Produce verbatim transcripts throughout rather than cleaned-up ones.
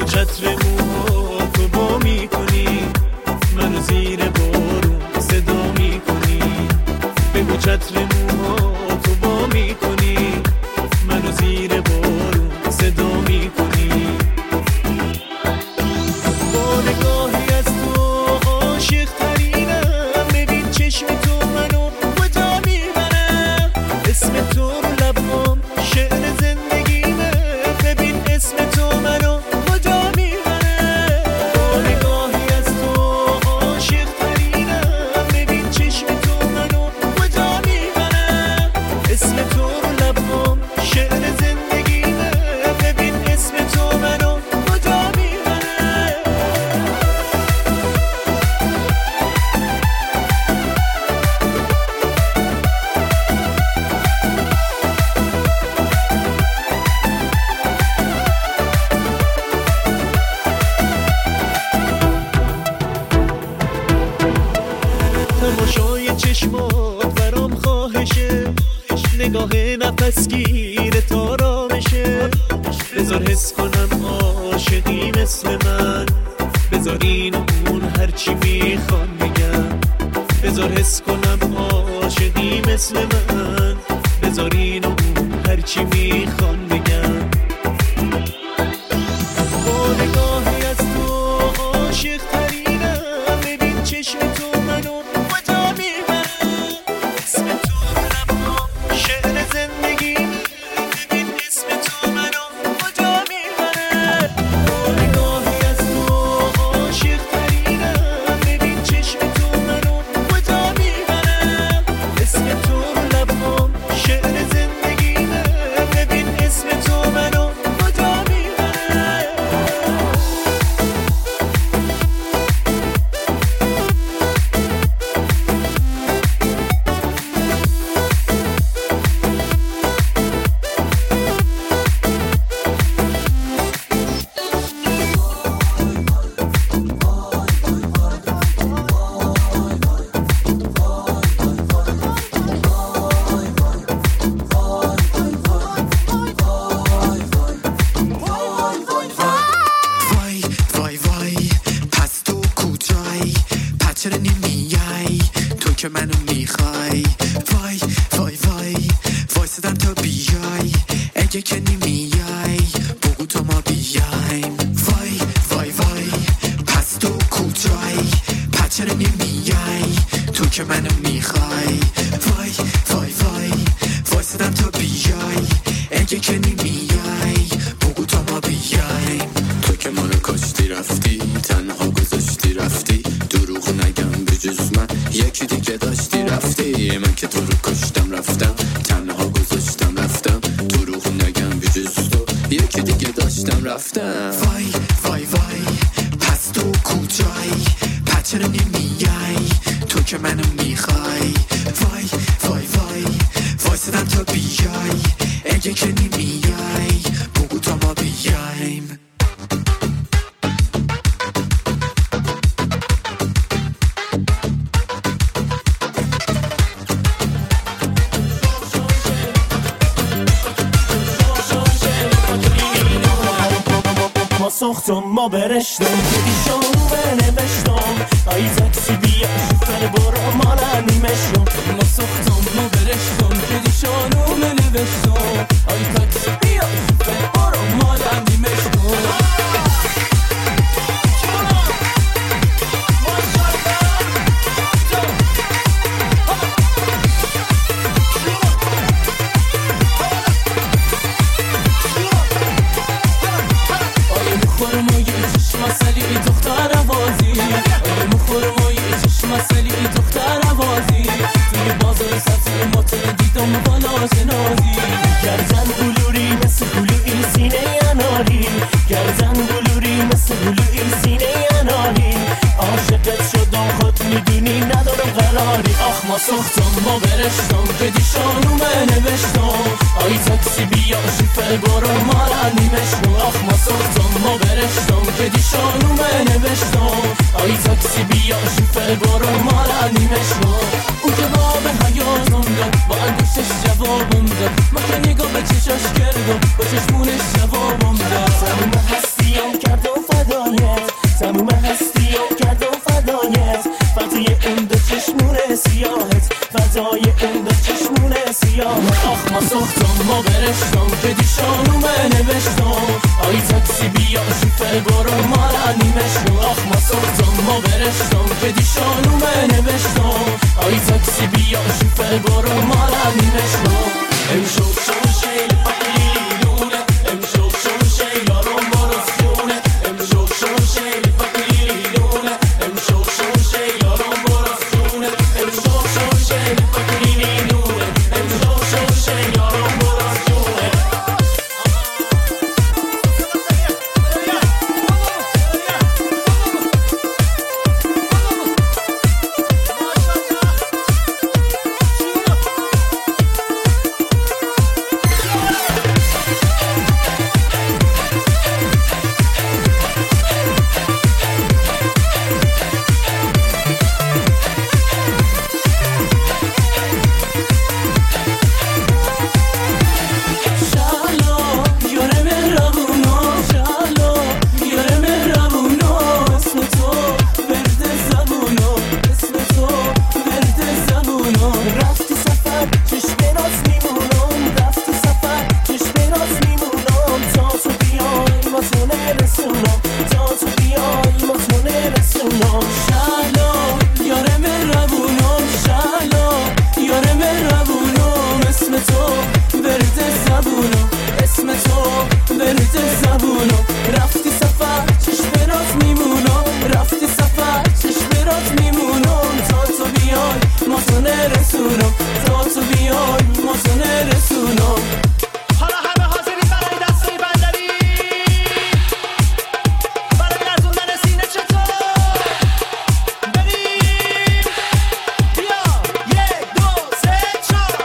چتر موها تو با میکنی، منو زیر بارون صدا میکنی. بگو چتر موها تو با میکنی، منو زیر بارون صدا میکنی. با نگاهی از تو عاشق ترینم، ببین چشم تو منو کجا میبرم. اسم تو رو لبام شعر زندگیمه، ببین اسم تو منو کجا میبرم. با نگاهی از تو عاشق ترینم، ببین چشم تو منو کجا میبرم. اسم تو رو لبام شعر زندگیمه، ببین اسم تو منو کجا میبرم. تماشای چشمات برام خواهشه، نگاه نفسگیر تارامشه. بذار حس کنم عاشقی مثل من، بذار این و اون هرچی میخوان بگم. بذار حس کنم عاشقی مثل من، بذار این و اون هرچی میخوان بگم. با نگاهی از تو عاشق ترینم، ببین چشم تو منو کجا میبرم. اسم تو لبام شعر زندگی، ببین اسم تو منو کجا میبرم. با نگاهی از تو عاشق ترینم، ببین چشم تو منو کجا میبرم. اسم تو لبام شعر زندگی، ببین اسم تو منو کجا میبرم. وای وای وای پس تو کجایی؟ پس چرا نمیای؟ تو که منو میخوای. وای وای وای وایسادم تا بیای، اگه که نمیای بگو تو ما بیایم. وای وای وای پس تو کجایی؟ پس چرا نمیای؟ تو که منو میخوای. وای وای وای وایسادم تا بیای، اگه که نمیای بگو تو ما بیایم. تو که منو کاشتی رفتی، تنها گذاشتی رفتی. دروغ نگم بجز من یکی دیگه داشتی رفتی. من که تو رو کشتم رفتم، تنها گذاشتم رفتم. دروغ نگم بجز تو یکی دیگه داشتم رفتم. وای وای وای پس تو کجایی؟ پس چرا نمیای؟ تو که منو میخوای. وای وای وای وایسادم تا بیای، اگه که نمیای بگو تا ما بیایم. ما ساختم ما برشتم که شانو بنوشتم. ای تاکسی بیا شفر برو مالا نیمشتم. ما ساختم ما برشتم که شانو بنوشتم. ای تاکسی بیا شفر برو مالا نیمشتم. مسئله دختر عوازی توی بازار سبزی ماتر دیدم بالا شنازی. گردن بلوری مثل بلوی سینه اناری، گردن بلوری مثل بلوی سینه اناری. عاشقت شدم خود میدونی ندارم قراری. آخ ما ساختم ما برشتم که دیشانو نوشتم. آی تاکسی بیا شفر برو مالا نیمشتم. آخ ما ساختم ما برشتم که دیشانو نوشتم. آی تاکسی بیا شفر برو مالا نیمشتم. اون جواب حیاتم داد با انگوشش جوابم داد. ما که نگاه به چشاش کردم با چشمونش جوابم داد. سرم هستیم کردم جوونم رفتی سفر چشم راست میمونم رفتی سفر چشم راست میمونم تا تو بیای ما تو نرسونم تا تو بیای ما تو نرسونم حالا همه حاضرین برای دستای بندری برای لرزوندن سینه چطور بریم بیا یک دو سه چهار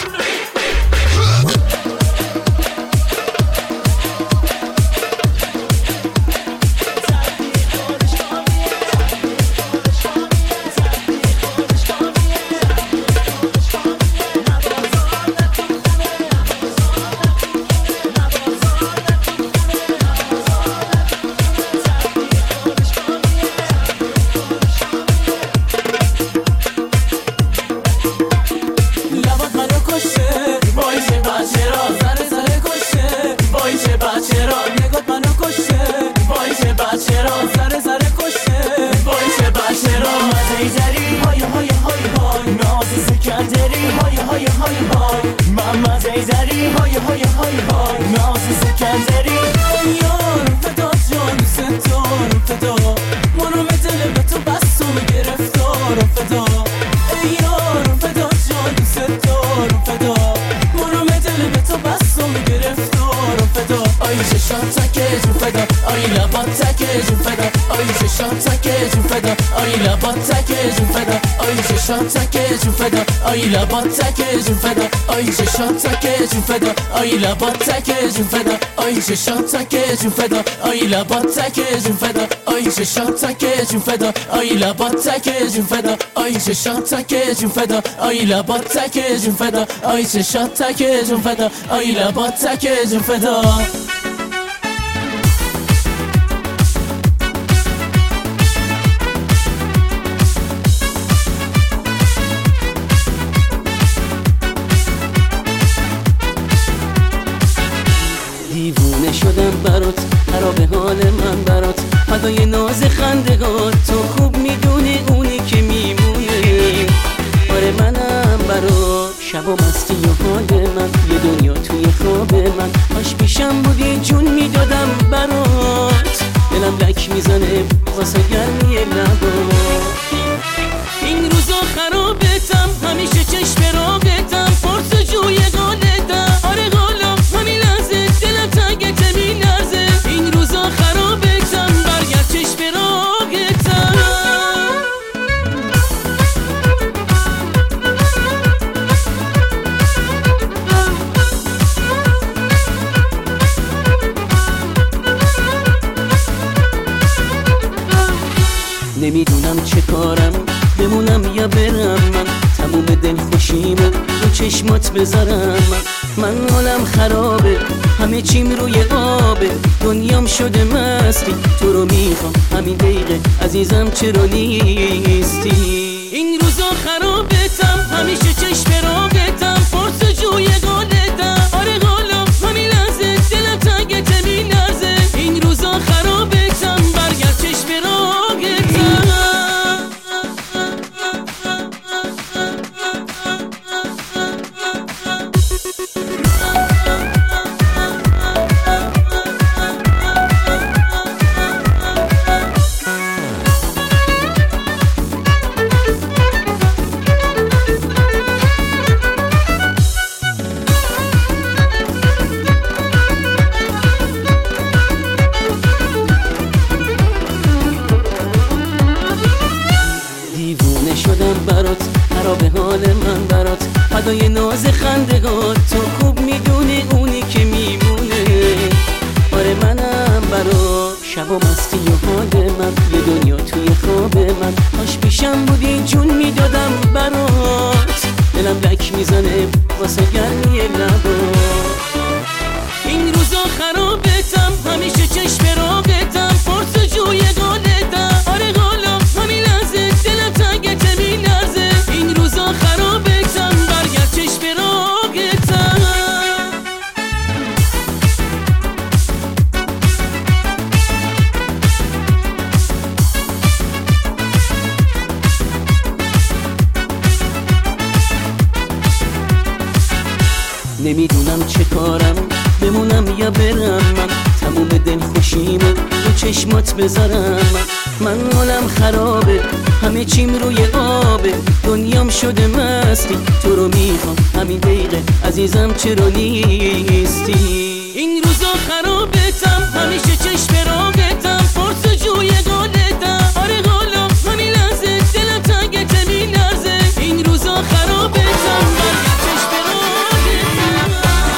لبات منو کشه وای چه بچه را زره زره کشه وای چه بچه را نگات منو کشه وای چه بچه را زره زره کشه وای چه بچه را مزه زری های های های های ناز سکندری های های های های من مزه زری های های های های ناز سکندری یار فدا جان ستار فدا منو به دل به تو بستم گرفتار فدا یار فدا جان ستار فدا منو به دل به تو بستم گرفتار فدا آی چشام تکه جون فدا آی لبات تکه جون فدا آی چشام تکه جون فدا آی لبات تکه جون فدا آی چشام تکه جون فدا آی لبات تکه جون فدا آی چشام تکه جون فدا آی لبات تکه جون فدا آی چشام تکه جون فدا آی لبات تکه جون فدا آی چشام تکه جون فدا آی لبات تکه جون فدا آی چشام تکه جون فدا آی لبات تکه جون فدا آی چشام تکه جون فدا آی لبات تکه جون فدا دیوونه شدم برات خراب حال من برات فدای ناز خندگات تو خوب میدونی اونی که میمونه آره منم برات شب و مستی و حال من یه دنیا توی خواب من کاش پیشم بودی جون میدادم برات دلم لک میزنه واسه گرمی لبات این روزا خرابتم همیشه چشم راقتم پرس جوی قالتم آره قالم همین لحظه دلم تنگته میلرزه این روزا خرابتم برگرد چشم راقتم نمیدونم چه کارم بمونم یا برم من تموم دل خوشیمو رو چشمات بذارم من من حالم خرابه همه چیم روی آبه دنیام شده مستی تو رو میخوام همین دقیقه عزیزم چرا نیستی این روزا خرابتم همیشه چشم راقتم پرس جوی قالتم آره قالم همین لحظه دلم تنگته میلرزه این روزا خرابتم برگرد چشم راقتم دیوونه شدم برات خراب حال من برات فدای ناز خندگات تو خوب میدونی اونی که میمونه آره منم برات شب و مستی و حال من یه دنیا توی خواب من کاش پیشم بودی جون میدادم برات دلم لک میزنه واسه گرمی لبات این روزا خرابتم همیشه چشم راقتم پرس جوی قالتم آره قالم همین لحظه دلم تنگته میلرزه این روزا خرابتم برگرد چشم راقتم نمیدونم چه کارم بمونم یا برم من تموم چشمات بذارم. من حالم خرابه، همه چیم روی آبه، دنیام شده مستی، تو رو میخوام همین دقیقه عزیزم چرا نیستی؟ این روزا خرابتم، همیشه چشم راقتم، فرص جوی گالتم، آره غالا همین لحظه دلم تنگته میلرزه. این روزا خرابتم، برگرد چشم راقتم.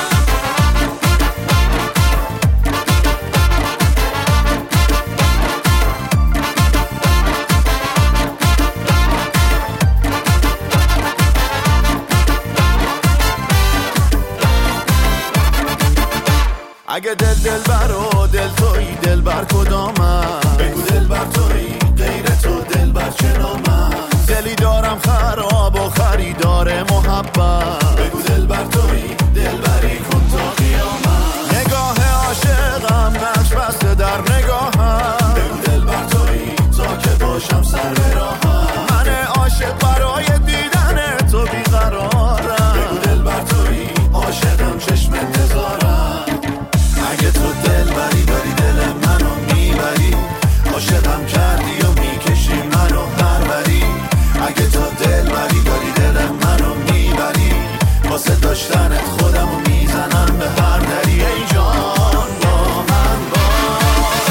اگه دل دل بر و دل تویی دل بر کدامم، بگو دل بر تویی غیر تو دل بر چه نامم. دلی دارم خراب و خریدار محبت، بگو دل بر تویی دل بری کن تا قیامت. نگاه عاشقم نقش بسته در نگاهم، بگو دل بر تویی تا که باشم سر به راهم. من عاشق برای دیدن تو بیقرارم، بگو دل بر تویی عاشقم چشم انتظارم. اگه تو دل بری داری دل منو میبری، عاشقم کردی و میکشی منو پروری. اگه تو دل بری داری دل منو میبری، واسه داشتنت خودمو میزنم به هر دری. ای جان با من باش.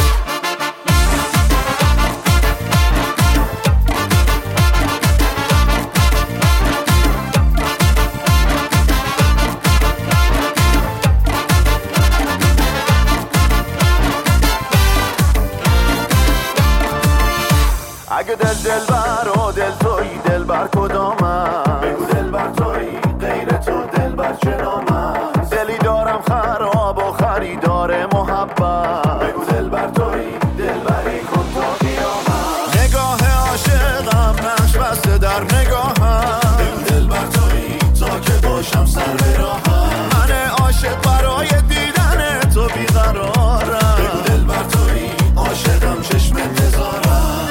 اگه دل دل بر و دل تویی دل بر کدامم، بگو دل بر تویی غیر تو دل بر چه نامم. دلی دارم خراب و خریدار محبت، بگو دل بر تویی دل بری کن تا قیامت. نگاه عاشقم نقش بسته در نگاهم، بگو دل بر تویی تا که باشم سر به راهم. من عاشق برای دیدن تو بیقرارم، بگو دل بر تویی عاشقم چشم انتظارم.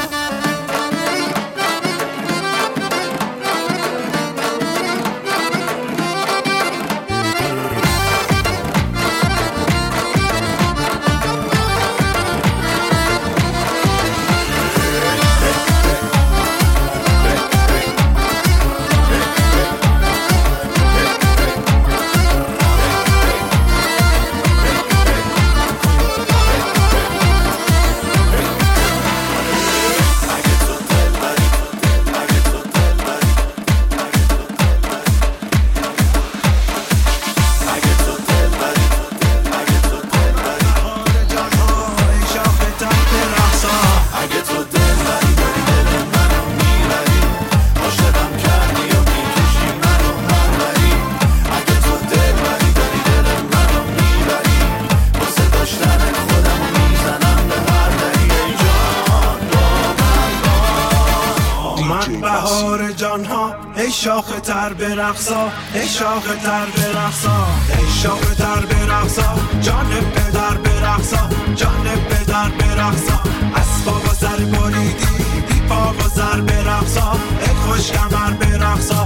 بهار جانها ای شاخ تر برقصا، ای شاخ تر برقصا، ای شاخ تر برقصا، جان پدر برقصا، جان پدر برقصا. اسباب و سر بریدی بی پا و سر برقصا، ای خوش کمر برقصا.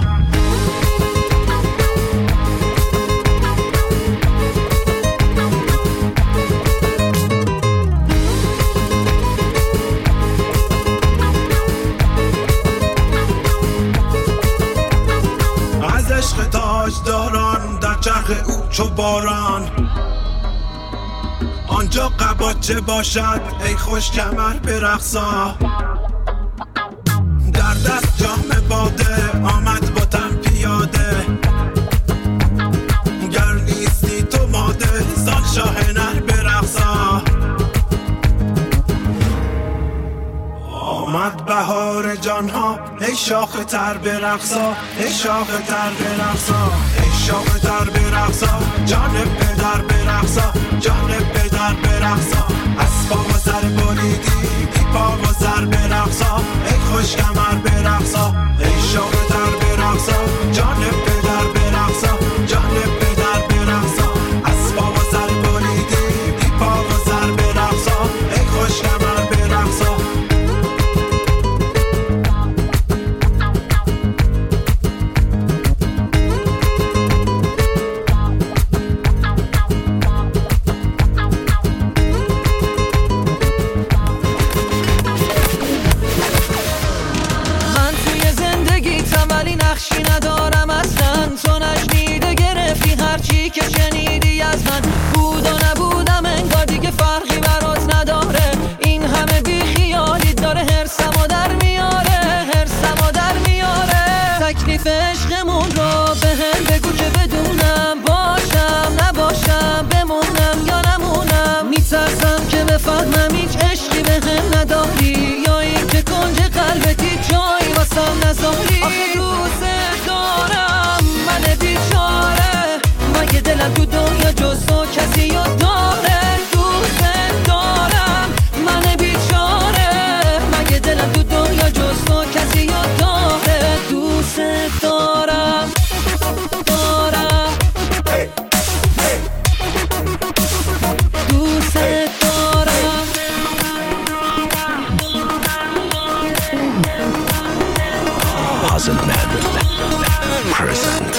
عشق تاجداران در چرخ او چو باران، آنجا قباچه باشد ای خوش کمر برقصا. در دست جام باده آمد با تن پیاده، گر نیستی تو ماده زان شاه نر برقصا. آمد بهار جانها ای شاخ تر برقصا، ای شاخ تر برقصا، ای شاخ تر برقصا، جان پدر برقصا، جان پدر برقصا. اسباب و سر بریدی بی پا و سر برقصا، ای خوش کمر برقصا، ای شاخ تر برقصا، جان پدر برقصا، جان پدر برقصا. اسباب و سر بریدی بی پا و سر برقصا، ای خوش کمر برقصا. تعریف عشقمون رو به هم بگو که بدونم باشم نباشم بمونم یا نمونم. میترسم که بفهمم هیچ عشقی به هم نداری یا این که کنج قلبتی جایی واسم نذاری. آخه دوست دارم من بیچاره مگه دلم تو دنیا جز تو کسی رو داره. دوست دارم من بیچاره مگه دلم تو دنیا جز تو کسی رو داره. دوست دارم دارم دوست دارم. Puzzle Man present.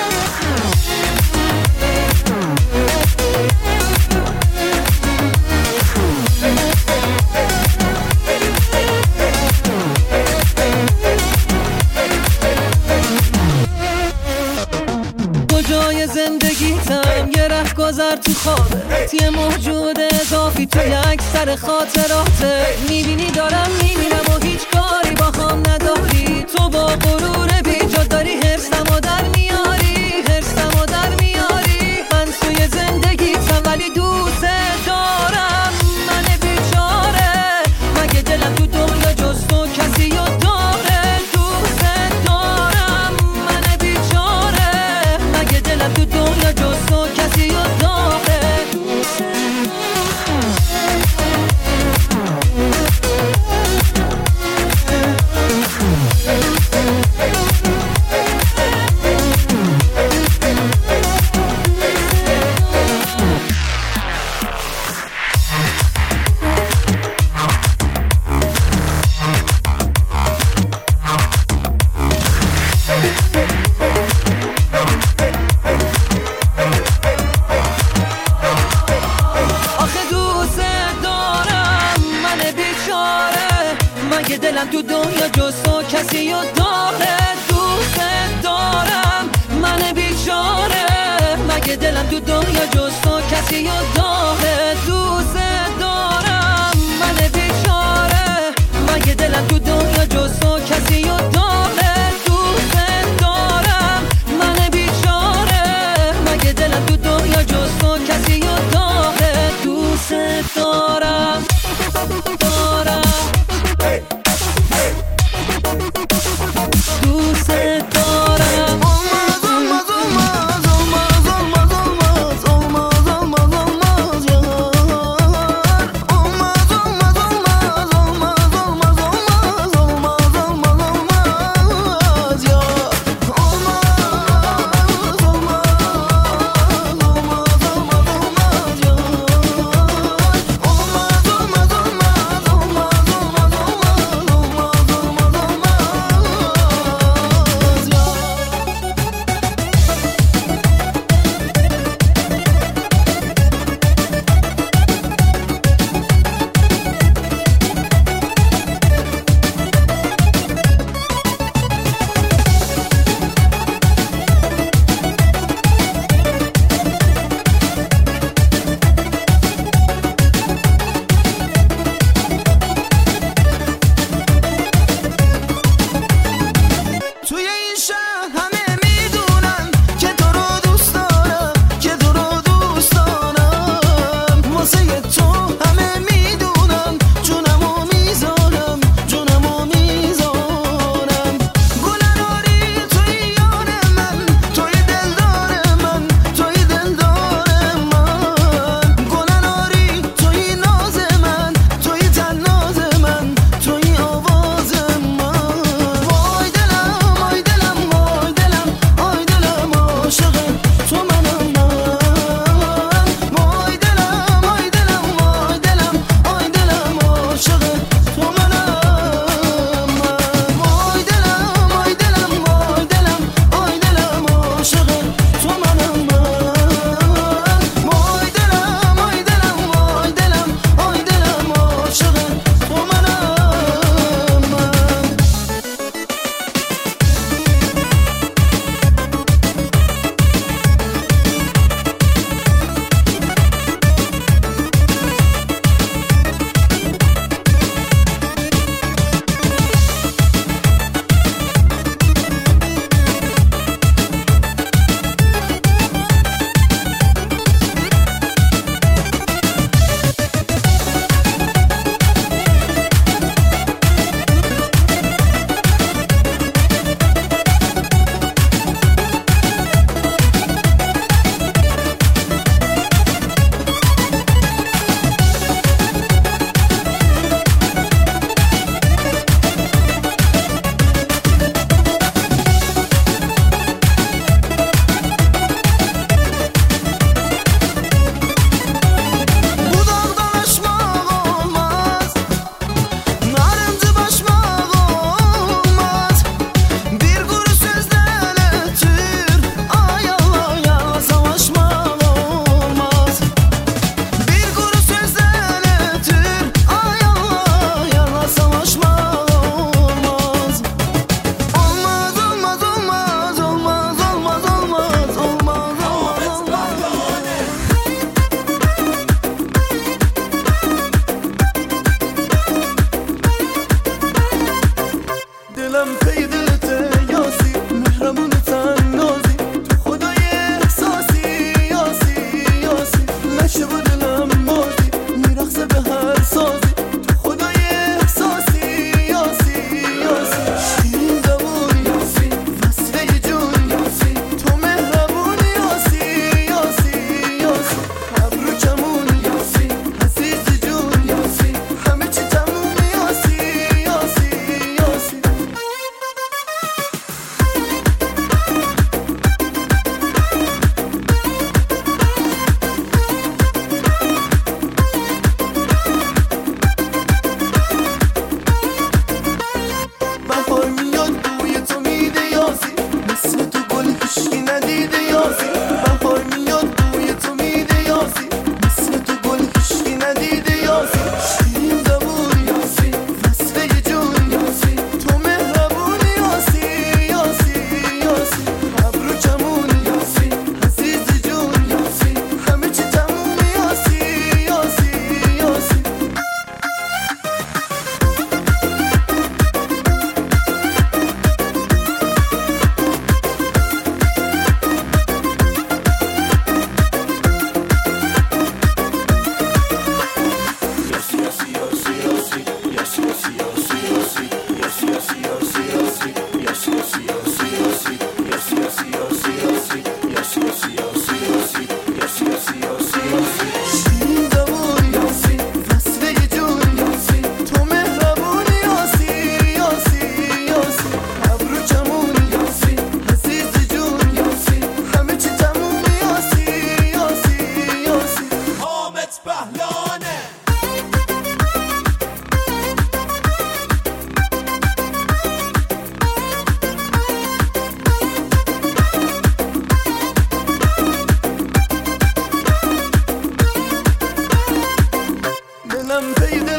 کجای زندگیتم یه ره گذر تو خوابت یه موجود اضافی تو یک سر خاطراته. میبینی دارم میبینم و هیچ کاری با هم نداری. تو با غرور بیجا داری حرصم و در میاری حرصم و در میاری. من توی زندگیتم ولی دوست دارم من بیچاره مگه دلم تو دنیا جز تو کسی رو داره. دوست دارم من بیچاره مگه دلم تو دنیا جز تو کسی رو داره. آخه دوست دارم من بیچاره مگه دلم تو دنیا جز تو کسی رو داره. دوست دارم من بیچاره مگه دلم تو دنیا جز تو کسی رو داره. دوست دارم من بیچاره مگه دلم تو دنیا جز تو کسی رو داره. دوست دارم من بیچاره مگه دلم تو دنیا جز تو کسی رو داره. دوست دارم دارم دوست دارم.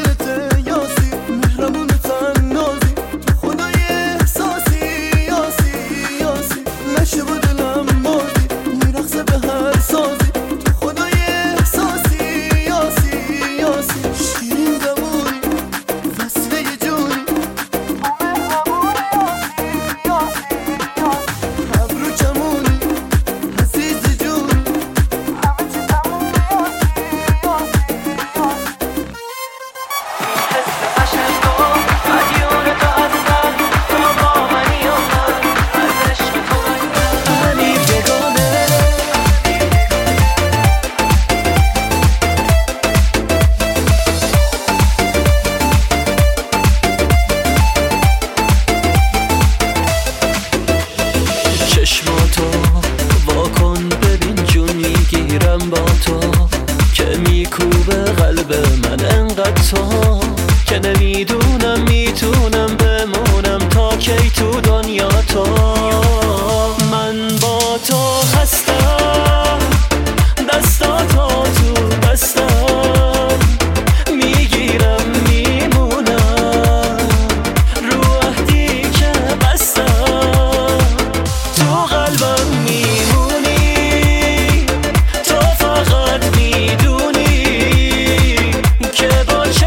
دلته یاسی مهربون تنازی تو خدای احساسی یاسی یاسی نشه با دلم بازی میرقصه به هر سازی تو خدای احساسی یاسی یاسی شیرین زبونی فصله جونی ابرو چمونی عزیز جونی چشماتو واکن ببین جون میگیرم با تو که میکوبه قلب من انقدر تو که نمیدونم میتونم بمونم تا کی تو دنیا تو من با تو هستم دستاتو تو دستم میگیرم میمونم رو عهدی که بستم تو قلبم میمونی تو فقط میدونی که با چه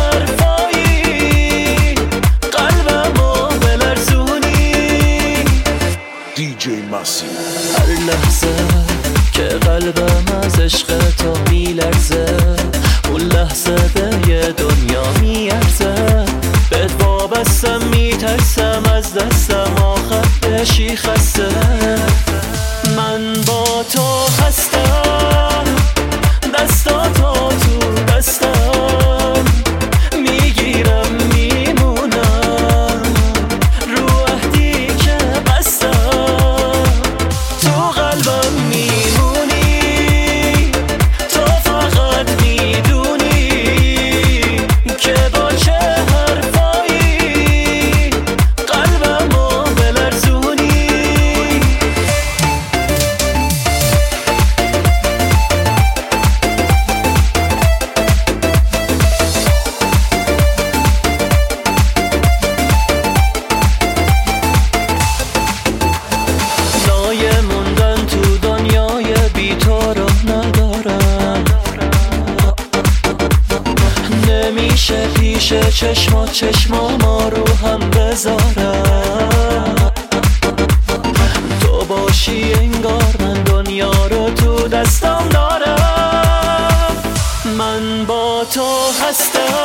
حرفایی قلبمو بلرزونی دی جی ماسی. هر لحظه که قلبم از عشق تو میلرزه اون لحظه به یه دنیا میارزه بهت وابستم میترسم از دستم آخر بشی خسته من با تو هستم دستاتو تو دستم میگیرم میمونم رو عهدی که بستم تو قلبم میمونی تو فقط میدونی که با چه حرفایی قلبمو بلرزونی نایه موندن تو دنیای بی تو رو ندارم نمیشه پیش چشما چشما ما رو هم بذارم تو باشی انگار من دنیا رو تو دستم دارم من با تو هستم